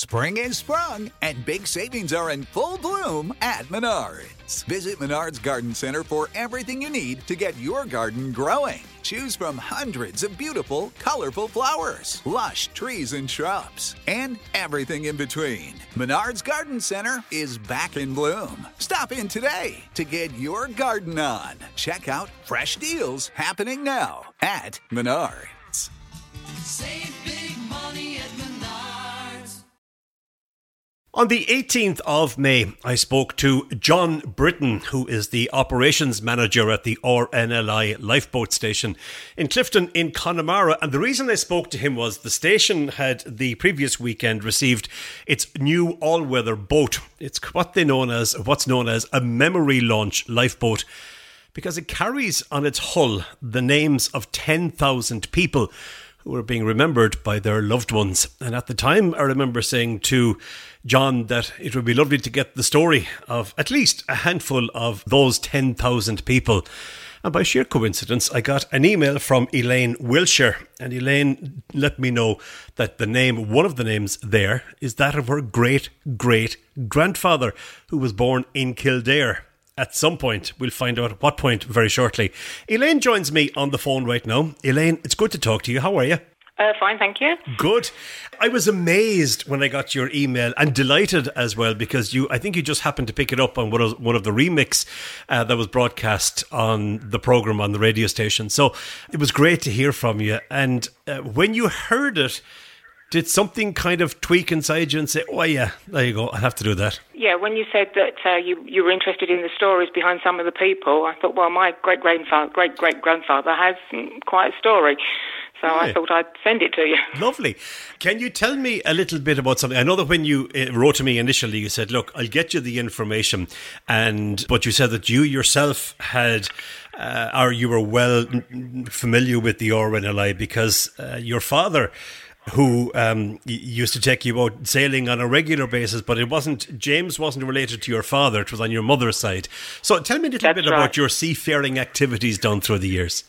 Spring is sprung, and big savings are in full bloom at Menards. Visit Menards Garden Center for everything you need to get your garden growing. Choose from hundreds of beautiful, colorful flowers, lush trees and shrubs, and everything in between. Menards Garden Center is back in bloom. Stop in today to get your garden on. Check out fresh deals happening now at Menards. Save big money at Menards. On the 18th of May, I spoke to John Britton, who is the operations manager at the RNLI lifeboat station in Clifton in Connemara. And the reason I spoke to him was the station had the previous weekend received its new all-weather boat. It's what's known as a memory launch lifeboat, because it carries on its hull the names of 10,000 people who are being remembered by their loved ones. And at the time, I remember saying to John that it would be lovely to get the story of at least a handful of those 10,000 people. And by sheer coincidence, I got an email from Elaine Wilshire. And Elaine let me know that one of the names there, is that of her great-great-grandfather, who was born in Kildare. At some point, we'll find out at what point very shortly. Elaine joins me on the phone right now. Elaine, it's good to talk to you. How are you? Fine, thank you. Good. I was amazed when I got your email, and delighted as well, because I think you just happened to pick it up on one of the remix that was broadcast on the programme on the radio station. So it was great to hear from you. And when you heard it, did something kind of tweak inside you and say, oh yeah, there you go, I'll have to do that? Yeah, when you said that you were interested in the stories behind some of the people, I thought, well, my great-great-grandfather has quite a story. So yeah. I thought I'd send it to you. Lovely. Can you tell me a little bit about something? I know that when you wrote to me initially, you said, look, I'll get you the information. But you said that you yourself had, or you were well familiar with the RNLI because your father, who used to take you out sailing on a regular basis, but James wasn't related to your father, it was on your mother's side. So tell me a little bit about your seafaring activities done through the years.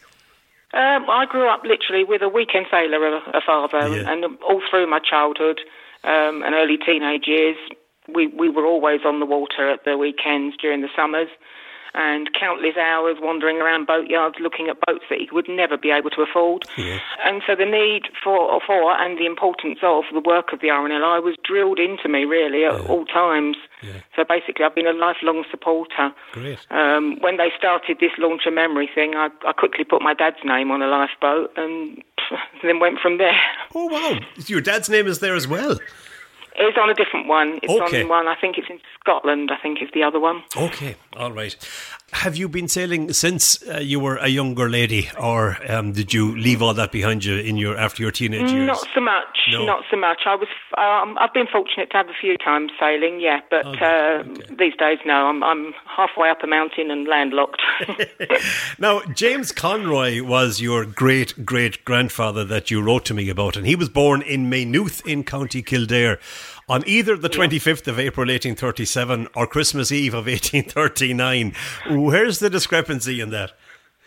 I grew up literally with a weekend sailor, a father, and all through my childhood and early teenage years, we were always on the water at the weekends during the summers, and countless hours wandering around boatyards looking at boats that he would never be able to afford. Yeah. And so the need for and the importance of the work of the RNLI was drilled into me, really, at all times. Yeah. So basically, I've been a lifelong supporter. Great. When they started this Launch a Memory thing, I quickly put my dad's name on a lifeboat and then went from there. Oh, wow. Your dad's name is there as well? It's on a different one. It's on one, I think it's in Scotland, I think is the other one. Okay, all right. Have you been sailing since you were a younger lady, or did you leave all that behind you after your teenage years? Not so much. No. Not so much. I've been fortunate to have a few times sailing, yeah, but these days, no. I'm halfway up a mountain and landlocked. Now, James Conroy was your great-great-grandfather that you wrote to me about, and he was born in Maynooth in County Kildare on either the 25th of April 1837 or Christmas Eve of 1839. Where's the discrepancy in that?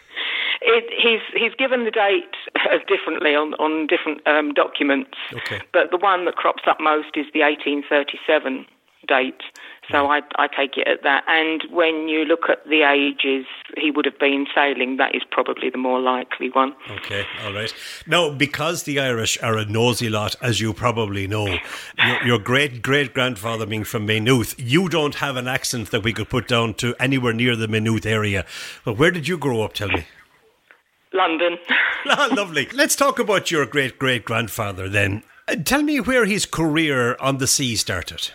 He's given the date differently on different documents, but the one that crops up most is the 1837 date, so I take it at that. And when you look at the ages he would have been sailing, that is probably the more likely one. Okay, all right. Now, because the Irish are a nosy lot, as you probably know, your great-great-grandfather being from Maynooth, you don't have an accent that we could put down to anywhere near the Maynooth area. But where did you grow up, tell me? London. Lovely. Let's talk about your great-great-grandfather then. Tell me where his career on the sea started.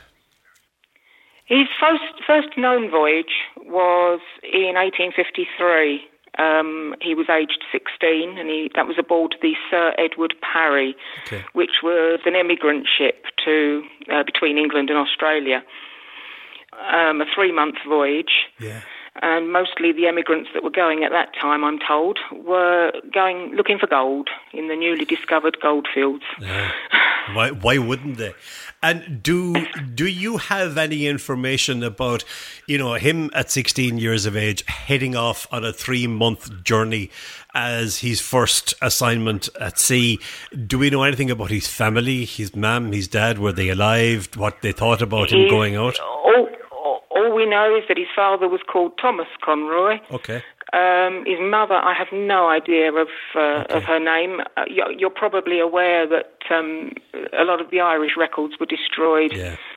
His first known voyage was in 1853. He was aged 16, and that was aboard the Sir Edward Parry, which was an emigrant ship between England and Australia. A 3-month voyage. Yeah. And mostly the emigrants that were going at that time, I'm told, were going looking for gold in the newly discovered goldfields. Why wouldn't they? And do you have any information about, him at 16 years of age heading off on a 3-month journey as his first assignment at sea? Do we know anything about his family, his mum, his dad? Were they alive? What they thought about him going out? All we know is that his father was called Thomas Conroy. Okay. His mother, I have no idea of her name. You're probably aware that a lot of the Irish records were destroyed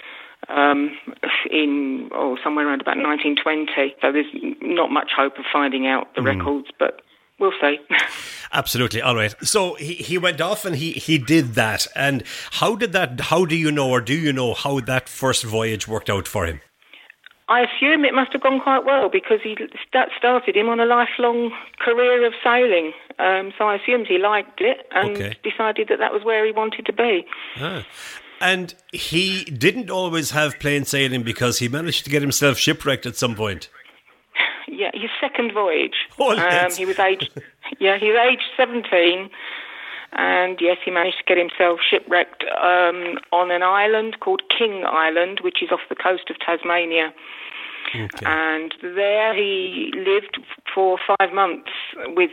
in somewhere around about 1920. So there's not much hope of finding out the records, but we'll see. Absolutely. All right. So he went off and he did that. And how do you know how that first voyage worked out for him? I assume it must have gone quite well because that started him on a lifelong career of sailing. So I assumed he liked it and decided that was where he wanted to be. And he didn't always have plain sailing because he managed to get himself shipwrecked at some point. Yeah, his second voyage. He was aged 17. And yes, he managed to get himself shipwrecked on an island called King Island, which is off the coast of Tasmania. Okay. And there he lived for 5 months with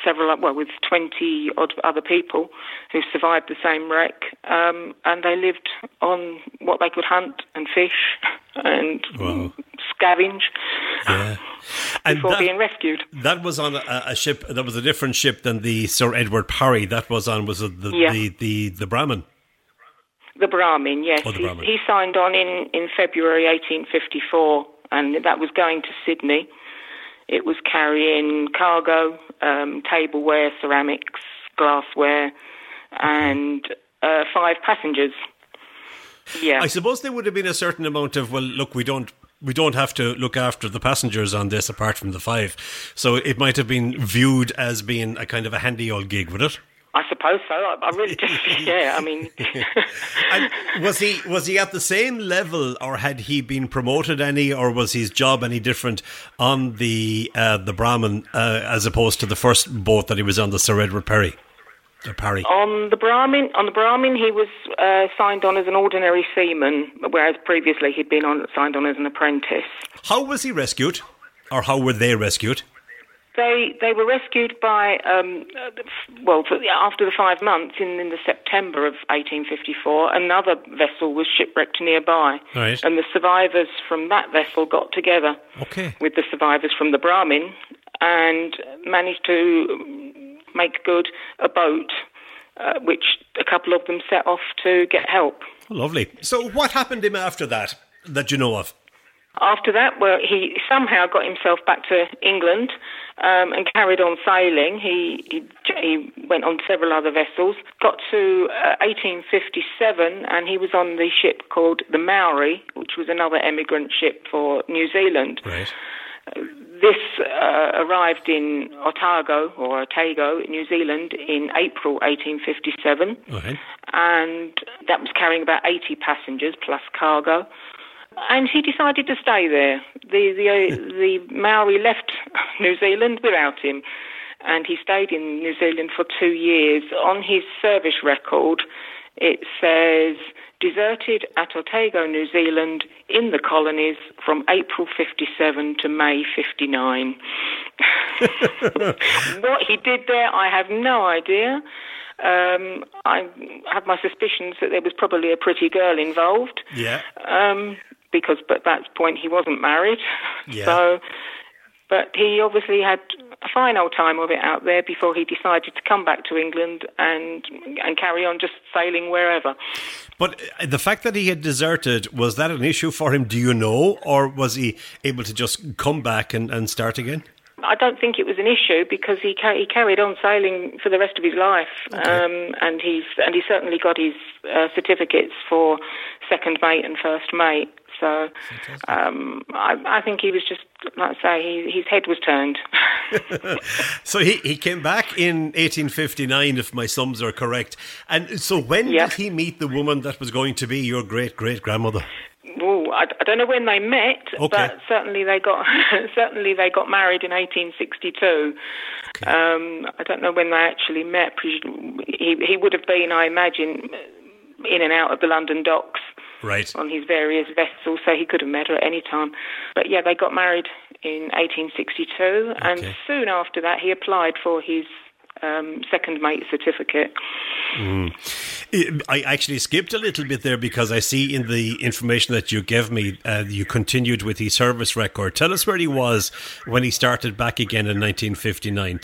20 odd other people who survived the same wreck. And they lived on what they could hunt and fish and scavenge. Yeah. Before being rescued. That was on a ship. That was a different ship than the Sir Edward Parry. That was on the Brahmin. The Brahmin, yes. The Brahmin. He signed on in February 1854, and that was going to Sydney. It was carrying cargo, tableware, ceramics, glassware, and 5 passengers. Yeah. I suppose there would have been a certain amount of, we don't have to look after the passengers on this apart from the 5. So it might have been viewed as being a kind of a handy old gig, would it? I suppose so. I really just, I mean. And was he at the same level, or had he been promoted any, or was his job any different on the Brahmin as opposed to the first boat that he was on, the Sir Edward Parry? On the Brahmin, he was signed on as an ordinary seaman, whereas previously he'd been signed on as an apprentice. How was he rescued, or how were they rescued? They were rescued by after the 5 months in the September of 1854. Another vessel was shipwrecked nearby, right. And the survivors from that vessel got together with the survivors from the Brahmin and managed to make good a boat, which a couple of them set off to get help. Oh, lovely. So what happened to him after that you know of? After that, he somehow got himself back to England and carried on sailing. He went on several other vessels, got to 1857, and he was on the ship called the Maori, which was another emigrant ship for New Zealand. Right. This arrived in Otago, New Zealand, in April 1857, right. And that was carrying about 80 passengers plus cargo. And he decided to stay there. The Maori left New Zealand without him, and he stayed in New Zealand for 2 years. On his service record, it says, deserted at Otago, New Zealand, in the colonies from April 57 to May 59. What he did there, I have no idea. I have my suspicions that there was probably a pretty girl involved. Yeah. Because at that point he wasn't married. Yeah. So, but he obviously had a fine old time of it out there before he decided to come back to England and carry on just sailing wherever. But the fact that he had deserted, was that an issue for him, do you know? Or was he able to just come back and start again? I don't think it was an issue because he carried on sailing for the rest of his life, and he certainly got his certificates for second mate and first mate. So I think he was just, like I say, his head was turned. So he came back in 1859, if my sums are correct. And so when did he meet the woman that was going to be your great-great-grandmother? Oh, I don't know when they met, but certainly they got married in 1862. Okay. I don't know when they actually met. He would have been, I imagine, in and out of the London docks, right, on his various vessels, so he could have met her at any time. But yeah, they got married in 1862, and soon after that he applied for his second mate certificate. I actually skipped a little bit there because I see in the information that you gave me, you continued with his service record. Tell us where he was when he started back again in 1859.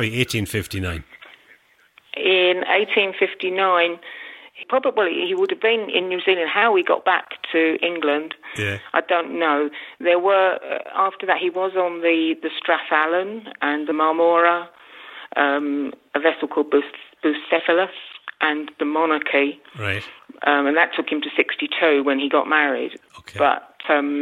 In 1859, he would have been in New Zealand. How he got back to England, I don't know. There were, after that, he was on the Strathallan and the Marmora, a vessel called Bucephalus, and the Monarchy. Right. And that took him to 62 when he got married. Okay. But,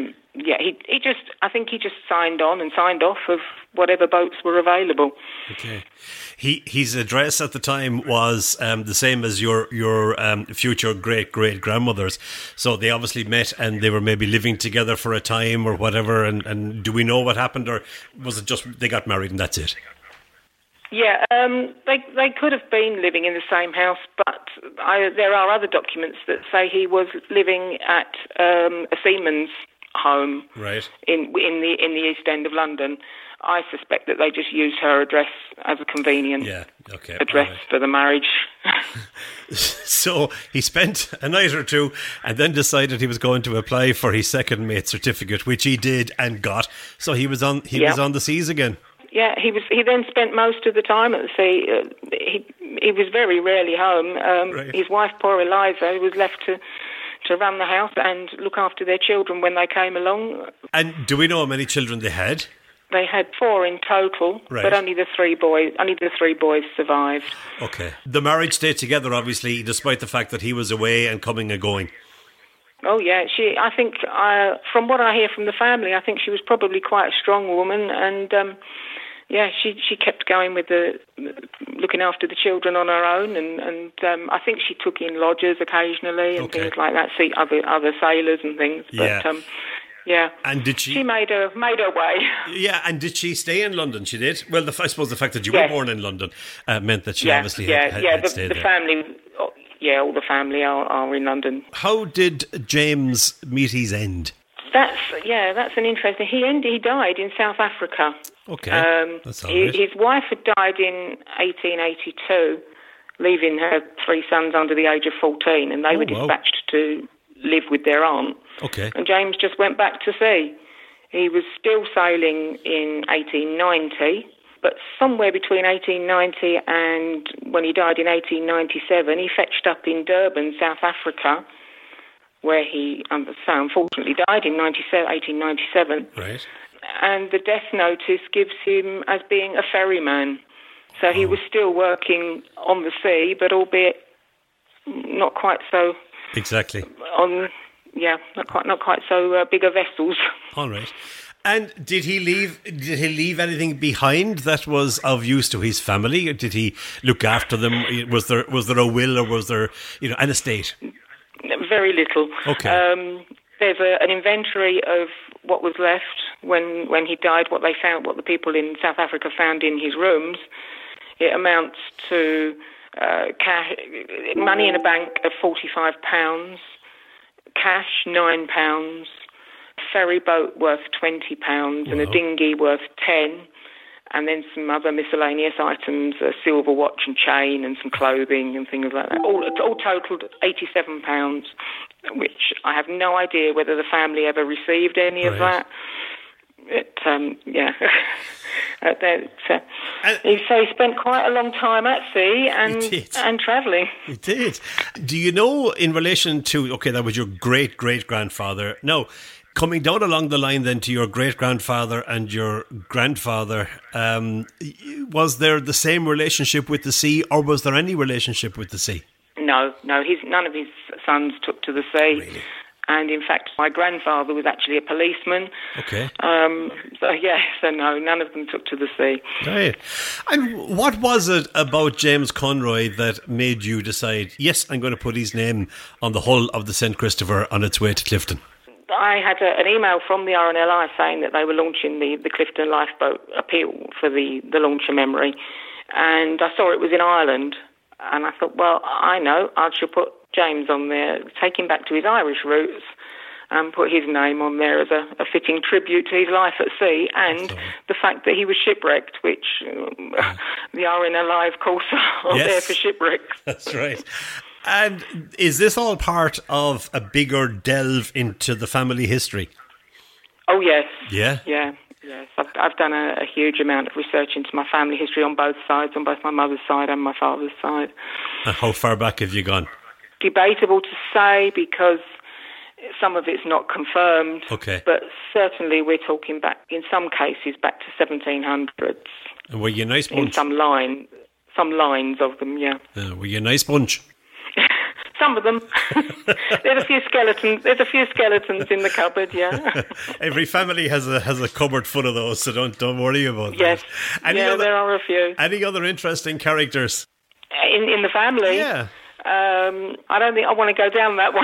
I think he just signed on and signed off of whatever boats were available. Okay. His address at the time was the same as your future great-great-grandmother's. So they obviously met and they were maybe living together for a time or whatever. And do we know what happened, or was it just they got married and that's it? Yeah, they could have been living in the same house, but there are other documents that say he was living at a seaman's home, right, in the East End of London. I suspect that they just used her address as a convenient address for the marriage. So he spent a night or two and then decided he was going to apply for his second mate certificate, which he did and got. So he was on the seas again. Yeah, he then spent most of the time at the sea. He was very rarely home. Right. His wife, poor Eliza, was left to run the house and look after their children when they came along. And do we know how many children they had? They had 4 in total, but only the 3 boys survived. Okay. The marriage stayed together, obviously, despite the fact that he was away and coming and going. Oh, yeah. I think, from what I hear from the family, I think she was probably quite a strong woman, and she kept going with looking after the children on her own, and I think she took in lodgers occasionally and things like that, see other sailors and things. Yeah. But, yeah. And did she? She made her way. Yeah, and did she stay in London? She did. Well, I suppose the fact that you were born in London meant that she obviously had stayed there. Family. Yeah, all the family are in London. How did James meet his end? That's an interesting. He died in South Africa. Okay, that's all right. His wife had died in 1882, leaving her 3 sons under the age of 14, and they were dispatched to live with their aunt. Okay. And James just went back to sea. He was still sailing in 1890, but somewhere between 1890 and when he died in 1897, he fetched up in Durban, South Africa, where he unfortunately died in 1897. Right. And the death notice gives him as being a ferryman. So he was still working on the sea, but albeit not quite so... Exactly. Not quite so bigger vessels. All right. And did he leave anything behind that was of use to his family? Did he look after them? Was there a will, or was there an estate? Very little. Okay. There's an inventory of what was left when he died. What the people in South Africa found in his rooms. It amounts to cash, money in a bank of £45, cash £9, ferry boat worth £20, and a dinghy worth £10, and then some other miscellaneous items, a silver watch and chain, and some clothing and things like that. All totaled £87, which I have no idea whether the family ever received any of that. So he spent quite a long time at sea and travelling. He did. Do you know, in relation to, that was your great-great-grandfather. Now, coming down along the line then to your great-grandfather and your grandfather, was there the same relationship with the sea, or was there any relationship with the sea? No, none of his sons took to the sea. Really? And in fact, my grandfather was actually a policeman. Okay. So no, none of them took to the sea. Right. And what was it about James Conroy that made you decide, yes, I'm going to put his name on the hull of the St. Christopher on its way to Clifton? I had an email from the RNLI saying that they were launching the Clifton Lifeboat appeal for the launcher memory. And I saw it was in Ireland. And I thought, well, I know, I should put James on there, take him back to his Irish roots, and put his name on there as a fitting tribute to his life at sea and the fact that he was shipwrecked, which the RNLI, of course, are there for shipwrecks. That's right. And is this all part of a bigger delve into the family history? Oh, yes. Yeah? Yeah. Yes, I've done a huge amount of research into my family history on both sides, on both my mother's side and my father's side. And how far back have you gone? Debatable to say because some of it's not confirmed. Okay. But certainly we're talking back, in some cases, back to 1700s. And were you a nice bunch? In some lines of them, yeah. Were you a nice bunch? Some of them. There's a few skeletons. There's a few skeletons in the cupboard. Yeah. Every family has a cupboard full of those, so don't worry about that. Yes. There are a few. Any other interesting characters in the family? Yeah. I don't think I want to go down that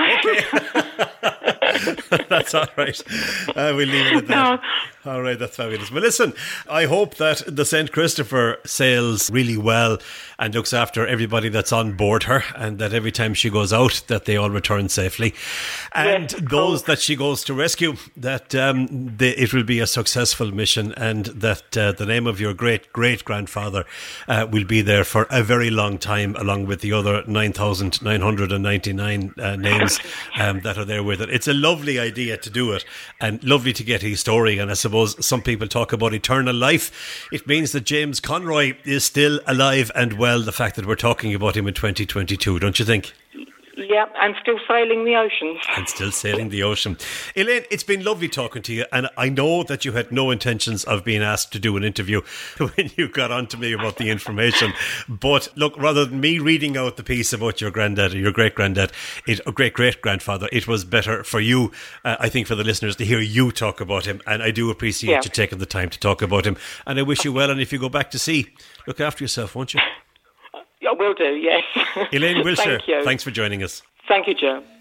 way. That's all right. We'll leave it at that. No. All right, that's fabulous. Well, listen, I hope that the St. Christopher sails really well and looks after everybody that's on board her, and that every time she goes out, that they all return safely. And those that she goes to rescue, that it will be a successful mission, and that the name of your great-great-grandfather will be there for a very long time, along with the other 9,999 names that are there with it. It's a lovely idea to do it, and lovely to get his story. And I suppose some people talk about eternal life. It means that James Conroy is still alive and well, the fact that we're talking about him in 2022, don't you think? Yeah, and still sailing the oceans. And still sailing the ocean. Elaine, it's been lovely talking to you, and I know that you had no intentions of being asked to do an interview when you got on to me about the information. But look, rather than me reading out the piece about your granddad or your great-granddad, great-great-grandfather, it was better for you, I think, for the listeners to hear you talk about him. And I do appreciate you taking the time to talk about him. And I wish you well, and if you go back to sea, look after yourself, won't you? I will do, yes. Elaine Wilshire, Thank you. Thanks for joining us. Thank you, Joe.